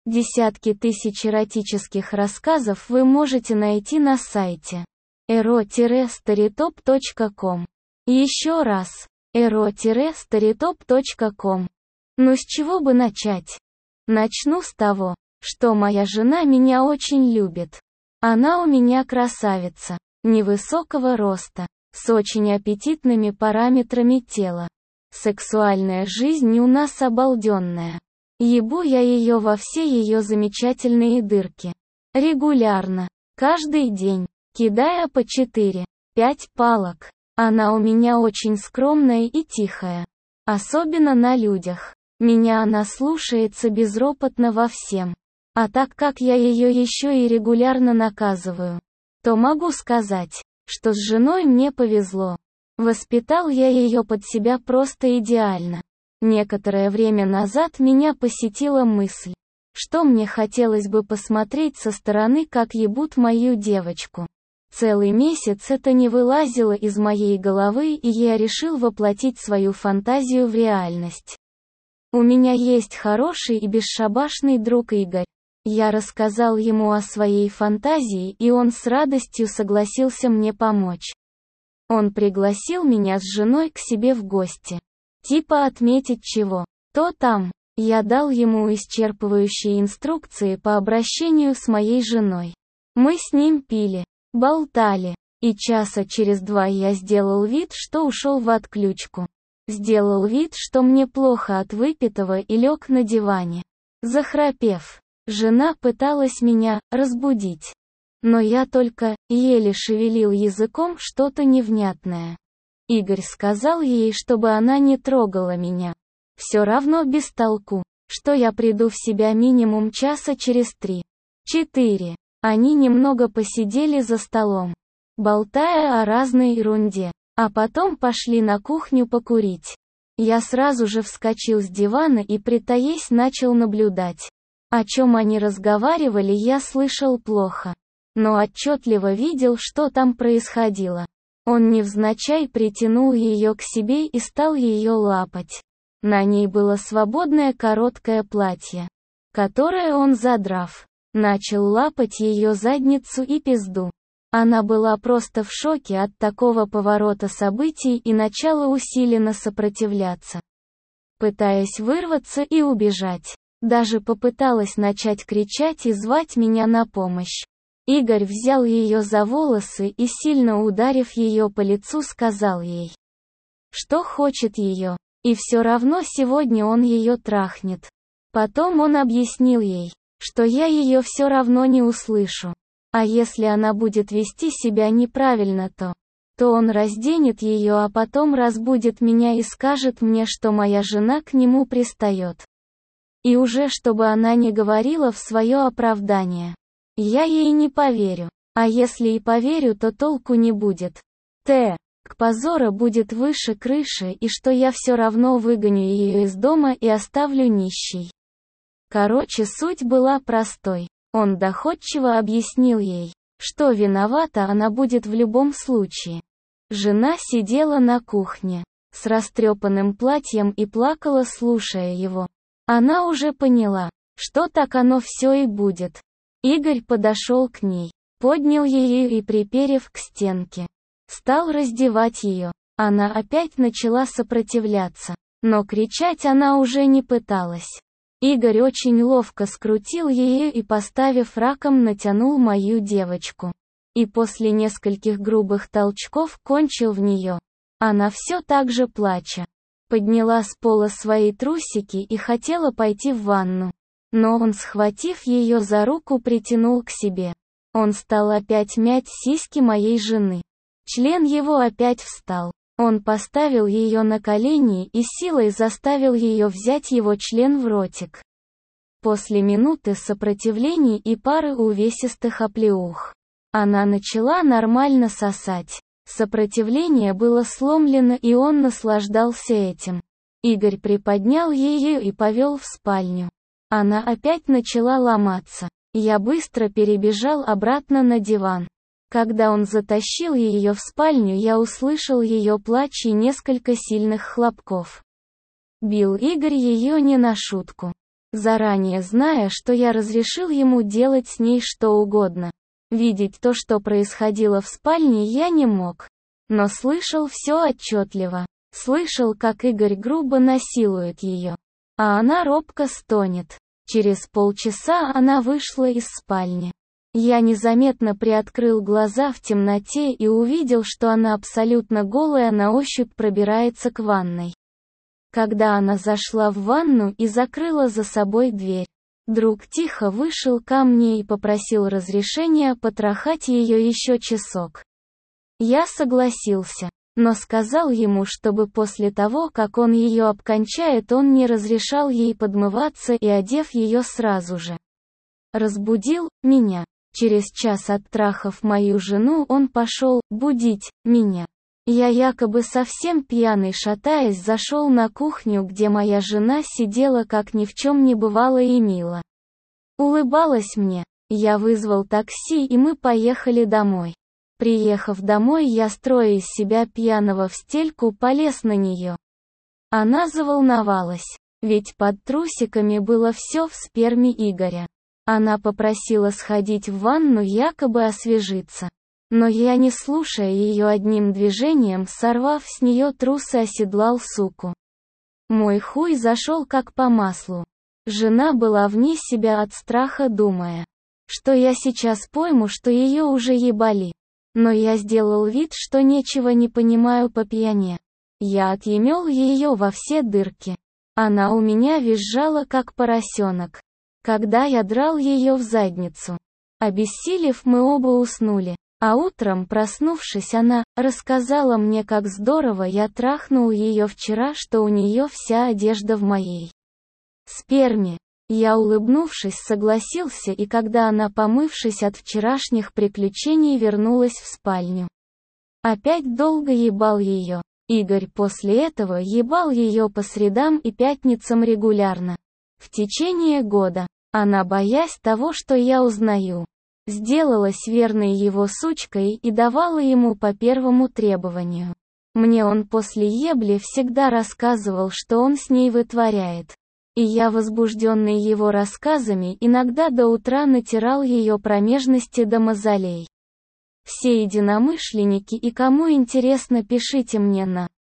Десятки тысяч эротических рассказов вы можете найти на сайте ero-storytop.com. Еще раз, ero-storytop.com. Ну с чего бы начать? Начну с того, что моя жена меня очень любит. Она у меня красавица, невысокого роста, с очень аппетитными параметрами тела. Сексуальная жизнь у нас обалденная. Ебу я ее во все ее замечательные дырки. Регулярно, каждый день, кидая по 4-5 палок. Она у меня очень скромная и тихая. Особенно на людях. Меня она слушается безропотно во всем. А так как я ее еще и регулярно наказываю, то могу сказать, что с женой мне повезло. Воспитал я ее под себя просто идеально. Некоторое время назад меня посетила мысль, что мне хотелось бы посмотреть со стороны, как ебут мою девочку. Целый месяц это не вылазило из моей головы, и я решил воплотить свою фантазию в реальность. У меня есть хороший и бесшабашный друг Игорь. Я рассказал ему о своей фантазии, и он с радостью согласился мне помочь. Он пригласил меня с женой к себе в гости. Типа отметить чего-то там. Я дал ему исчерпывающие инструкции по обращению с моей женой. Мы с ним пили, болтали, и часа через 2 я сделал вид, что ушел в отключку. Сделал вид, что мне плохо от выпитого, и лег на диване. Захрапев, жена пыталась меня разбудить. Но я только еле шевелил языком что-то невнятное. Игорь сказал ей, чтобы она не трогала меня. Все равно без толку, что я приду в себя минимум часа через 3-4. Они немного посидели за столом, болтая о разной ерунде, а потом пошли на кухню покурить. Я сразу же вскочил с дивана и притаясь начал наблюдать. О чем они разговаривали, я слышал плохо, но отчетливо видел, что там происходило. Он невзначай притянул ее к себе и стал ее лапать. На ней было свободное короткое платье, которое он, задрав, начал лапать ее задницу и пизду. Она была просто в шоке от такого поворота событий и начала усиленно сопротивляться, пытаясь вырваться и убежать. Даже попыталась начать кричать и звать меня на помощь. Игорь взял ее за волосы и, сильно ударив ее по лицу, сказал ей, что хочет ее, и все равно сегодня он ее трахнет. Потом он объяснил ей, что я ее все равно не услышу. А если она будет вести себя неправильно, то он разденет ее, а потом разбудит меня и скажет мне, что моя жена к нему пристает. И уже чтобы она не говорила в свое оправдание. Я ей не поверю. А если и поверю, то толку не будет. К позора будет выше крыши, и что я все равно выгоню ее из дома и оставлю нищей. Короче, суть была простой. Он доходчиво объяснил ей, что виновата она будет в любом случае. Жена сидела на кухне, с растрепанным платьем и плакала, слушая его. Она уже поняла, что так оно все и будет. Игорь подошел к ней, поднял ее и, приперев к стенке, стал раздевать ее. Она опять начала сопротивляться, но кричать она уже не пыталась. Игорь очень ловко скрутил ее и, поставив раком, натянул мою девочку. И после нескольких грубых толчков кончил в нее. Она все так же плача подняла с пола свои трусики и хотела пойти в ванну. Но он, схватив ее за руку, притянул к себе. Он стал опять мять сиськи моей жены. Член его опять встал. Он поставил ее на колени и силой заставил ее взять его член в ротик. После минуты сопротивлений и пары увесистых оплеух, она начала нормально сосать. Сопротивление было сломлено, и он наслаждался этим. Игорь приподнял ее и повел в спальню. Она опять начала ломаться. Я быстро перебежал обратно на диван. Когда он затащил ее в спальню, я услышал ее плач и несколько сильных хлопков. Бил Игорь ее не на шутку. заранее зная, что я разрешил ему делать с ней что угодно. Видеть то, что происходило в спальне, я не мог. Но слышал все отчетливо. Слышал, как Игорь грубо насилует ее. А она робко стонет. Через полчаса она вышла из спальни. Я незаметно приоткрыл глаза в темноте и увидел, что она абсолютно голая на ощупь пробирается к ванной. Когда она зашла в ванну и закрыла за собой дверь, друг тихо вышел ко мне и попросил разрешения потрахать ее еще часок. Я согласился, но сказал ему, чтобы после того, как он ее обкончает, он не разрешал ей подмываться и одев ее сразу же. Разбудил меня. Через час оттрахав мою жену, он пошел будить меня. Я якобы совсем пьяный, шатаясь, зашел на кухню, где моя жена сидела как ни в чем не бывало и мило улыбалась мне. Я вызвал такси, и мы поехали домой. Приехав домой, я, строя из себя пьяного в стельку, полез на нее. Она заволновалась, ведь под трусиками было все в сперме Игоря. Она попросила сходить в ванну, якобы освежиться. Но я, не слушая ее, одним движением, сорвав с нее трусы, оседлал суку. Мой хуй зашел как по маслу. Жена была вне себя от страха, думая, что я сейчас пойму, что ее уже ебали. Но я сделал вид, что ничего не понимаю по пьяне. Я отъемел ее во все дырки. Она у меня визжала как поросенок, когда я драл ее в задницу. Обессилев, мы оба уснули. А утром, проснувшись, она рассказала мне, как здорово я трахнул ее вчера, что у нее вся одежда в моей сперме. Я, улыбнувшись, согласился, и когда она, помывшись от вчерашних приключений, вернулась в спальню, опять долго ебал ее. Игорь после этого ебал ее по средам и пятницам регулярно. В течение года. Она, боясь того, что я узнаю, сделалась верной его сучкой и давала ему по первому требованию. Мне он после ебли всегда рассказывал, что он с ней вытворяет. И я, возбужденный его рассказами, иногда до утра натирал ее промежности до мозолей. Все единомышленники и кому интересно, пишите мне на